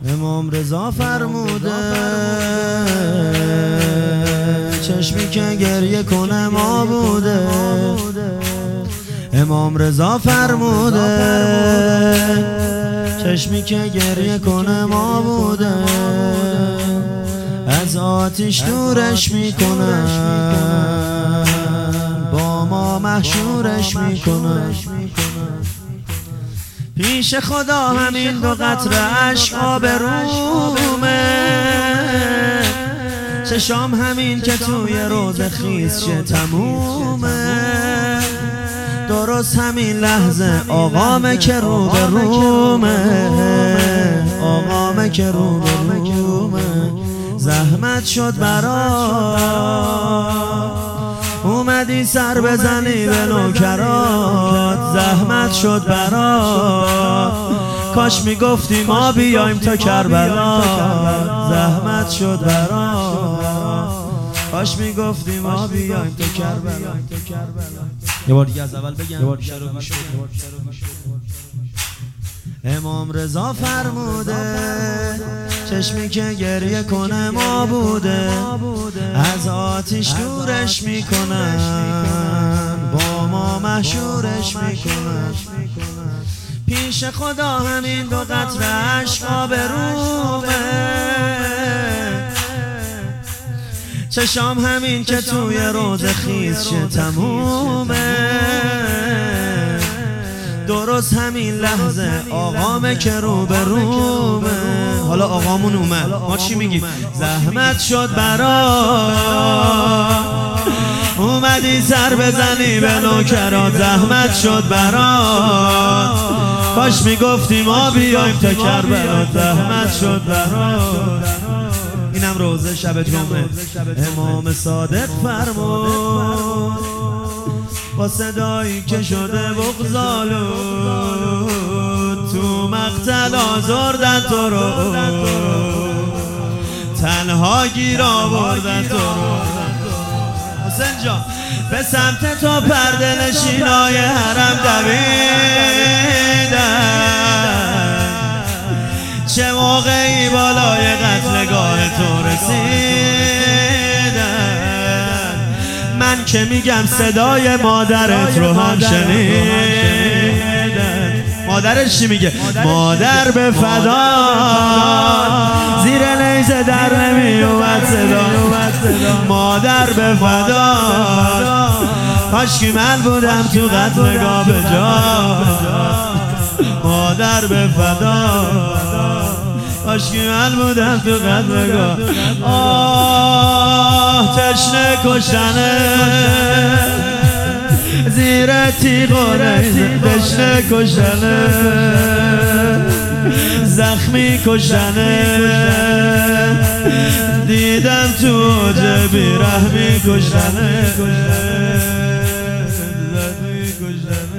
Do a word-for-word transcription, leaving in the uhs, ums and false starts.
امام رضا فرموده چشمی که گریه کنه ما بوده. امام رضا فرموده چشمی که گریه کنه ما بوده. از آتش دورش میکنن با ما محشورش میکنن. پیش خدا همین دو قطره عشق آبرومه. چشام همین که توی روز خیز شه تمومه. درست همین لحظه آقامه که رو به رومه. آقامه که رو به رومه. زحمت شد برات اومدی سر بزنی به نوکرات. زحمت شد برات کاش میگفتی ما بیایم تا کربلا. زحمت شد برات کاش میگفتی ما بیایم تا کربلا. یه بار دیگه از اول بگم. امام رضا فرموده چشمی که گریه کنه ما بوده. از آتش دورش میکنن با ما محشورش میکنن. پیش خدا همین دو قطره عشق آبرومه. چشام همین که توی روز خیز شه تمومه. درست همین لحظه آقامه که رو به رومه. حالا آقامون اومد ما چی میگیم؟ زحمت شد برات اومدی سر بزنی به نوکرات. زحمت شد برات کاش میگفتی ما بیایم تا کربلا. زحمت شد برات. اینم روزه شب جمعه امام صادق فرمود با صدایی که شده بغضالو تو مقتل آزردن تو رو. تنها گیر آوردن تو رو. حسین جان به سمت تو پرده نشینای حرم دویدن. چه موقعی بالای قتلگاه تو رسیدن. من که میگم صدای مادرت رو هم شنیدن. مادرش چی میگه؟ مادر به فدا زیر نیزه در نمیومد صدا. مادر به فدا کاشکی من بودم تو قتلگاه به جا. مادر به فدا کاشکی من بودم تو قتلگاه. آه تشنه کشنه زیر تیغ و نیزه. تشنه کشنه زخمی کشنه دیدم تو اوج بیرحمی کشنه. زخمی کشنه